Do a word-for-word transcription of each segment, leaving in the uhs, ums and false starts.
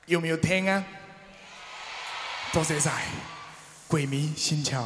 有没有听啊？多谢晒，鬼迷心窍。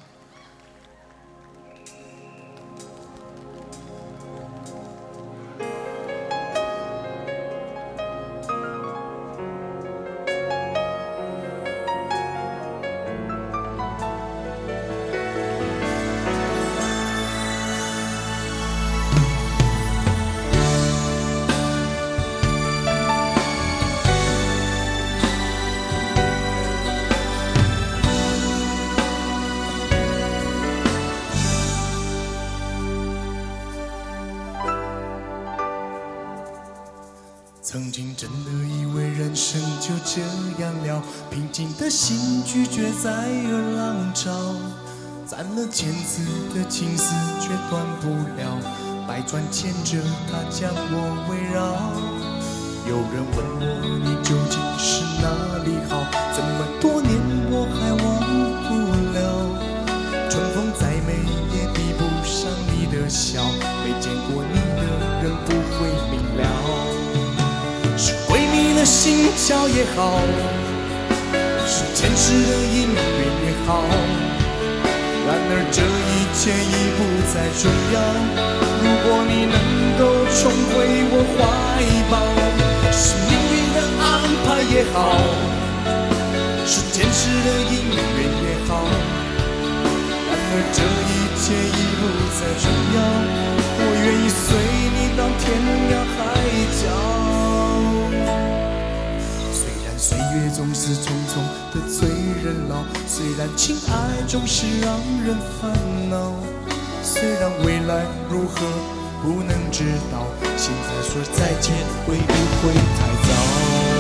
曾经真的以为人生就这样了，平静的心拒绝再有浪潮，攒了千次的情丝却断不了，百转千折它将我围绕。有人问我你究竟是哪里好，这么多年我还忘不了，春风再美也比不上你的笑，没见过你的人不会明了。是鬼迷了心窍也好，是前世的因缘也好，然而这一切已不再重要。如果你能够重回我怀抱，是命运的安排也好，是前世的因缘也好，然而这一切已不再重要。我愿意随你到天涯海角。岁月总是匆匆的催人老，虽然情爱总是让人烦恼，虽然未来如何不能知道，现在说再见会不会太早？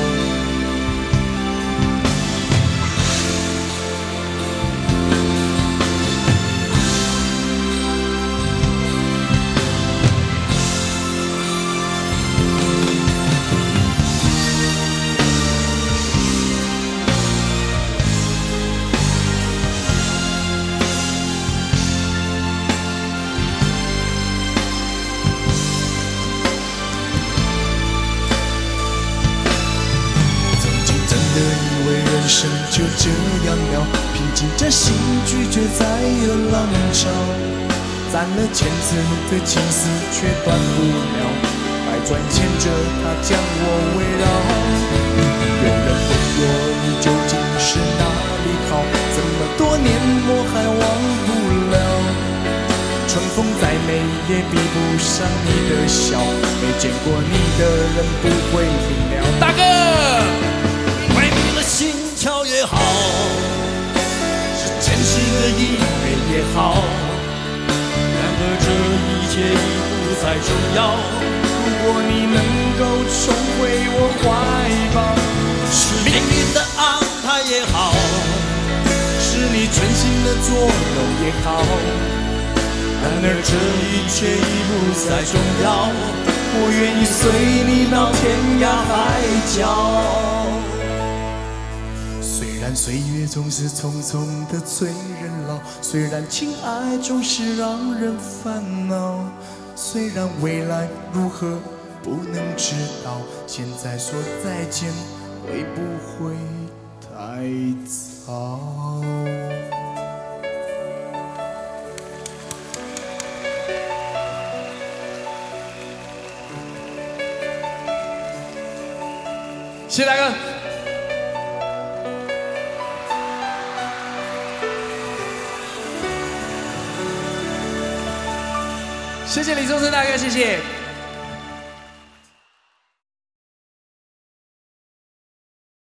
人生就这样了，平静着心拒绝再有浪潮，攒了千次的情丝却断不了，百转千折它将我围绕。有人问我你究竟是哪里好，这么多年我还忘不了，春风再美也比不上你的笑，没见过你的人不会明了。大哥心窍也好，是前世的因缘也好，然而这一切已不再重要。如果你能够重回我怀抱，是命运的安排也好，是你存心的捉弄也好，然而这一切已不再重要。我愿意随你到天涯海角。虽然岁月总是匆匆的催人老，虽然情爱总是让人烦恼，虽然未来如何不能知道，现在说再见会不会太早？谢谢大哥。谢谢李宗盛大哥，谢谢。